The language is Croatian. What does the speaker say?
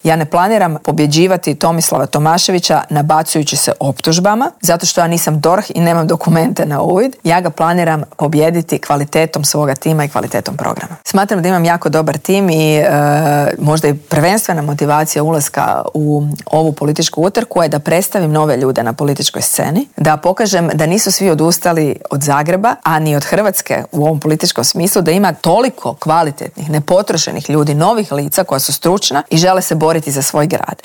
Ja ne planiram pobjeđivati Tomislava Tomaševića nabacujući se optužbama, zato što ja nisam DORH i nemam dokumente na uvid. Ja ga planiram pobijediti kvalitetom svoga tima i kvalitetom programa. Smatram da imam jako dobar tim i možda i prvenstvena motivacija ulaska u ovu političku utrku je da predstavim nove ljude na političkoj sceni, da pokažem da nisu svi odustali od Zagreba, a ni od Hrvatske u ovom političkom smislu, da ima toliko kvalitetnih, nepotrošenih ljudi, novih lica koja su stručna i žele se boriti za svoj grad.